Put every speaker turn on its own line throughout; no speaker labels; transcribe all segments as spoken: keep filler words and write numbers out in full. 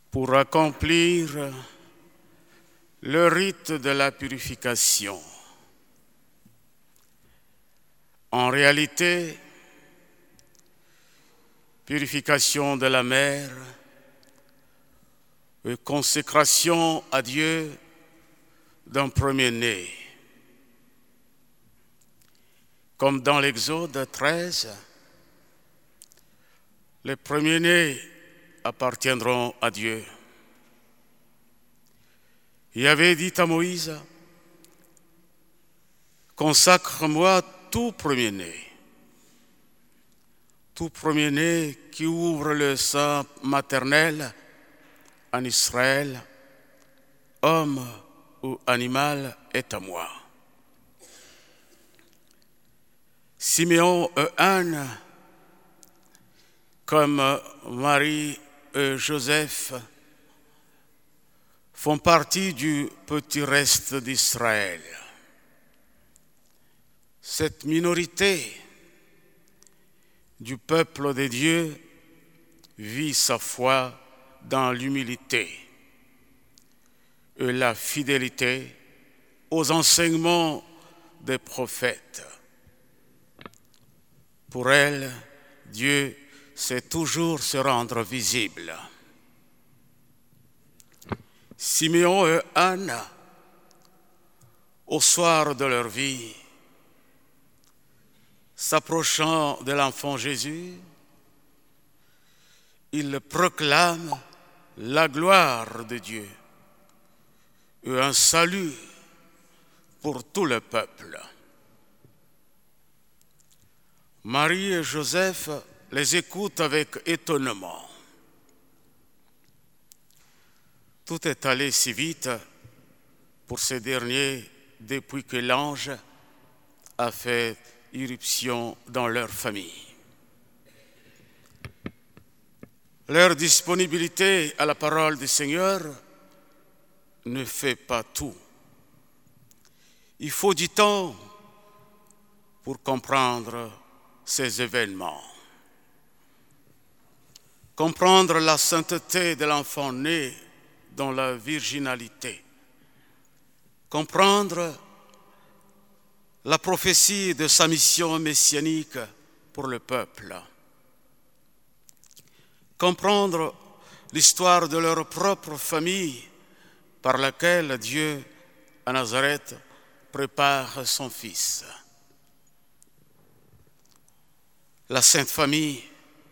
pour accomplir le rite de la purification. En réalité, purification de la mère et consécration à Dieu d'un premier-né. Comme dans l'Exode treize, les premiers-nés appartiendront à Dieu. Il avait dit à Moïse, « Consacre-moi tout premier-né, tout premier-né qui ouvre le sein maternel en Israël, homme ou animal, est à moi. » Siméon et Anne, comme Marie et Joseph, font partie du petit reste d'Israël. Cette minorité du peuple de Dieu vit sa foi dans l'humilité et la fidélité aux enseignements des prophètes. Pour elle, Dieu sait toujours se rendre visible. Siméon et Anne, au soir de leur vie, s'approchant de l'enfant Jésus, ils proclament la gloire de Dieu et un salut pour tout le peuple. Marie et Joseph les écoutent avec étonnement. Tout est allé si vite pour ces derniers depuis que l'ange a fait irruption dans leur famille. Leur disponibilité à la parole du Seigneur ne fait pas tout. Il faut du temps pour comprendre ces événements. Comprendre la sainteté de l'enfant né dans la virginalité. Comprendre la prophétie de sa mission messianique pour le peuple. Comprendre l'histoire de leur propre famille par laquelle Dieu, à Nazareth, prépare son Fils. La Sainte Famille,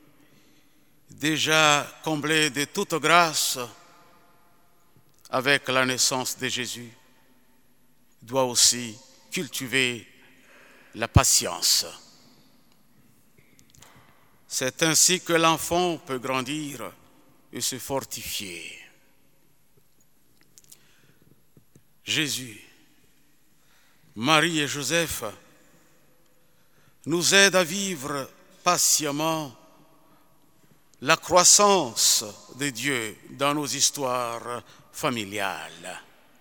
déjà comblée de toute grâce avec la naissance de Jésus, doit aussi cultiver la patience. C'est ainsi que l'enfant peut grandir et se fortifier. Jésus, Marie et Joseph nous aident à vivre patiemment la croissance de Dieu dans nos histoires familiales.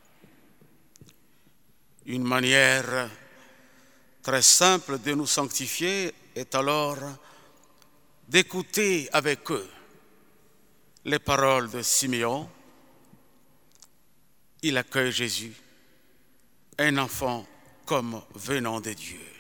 Une manière très simple de nous sanctifier est alors d'écouter avec eux les paroles de Siméon. Il accueille Jésus, un enfant comme venant de Dieu.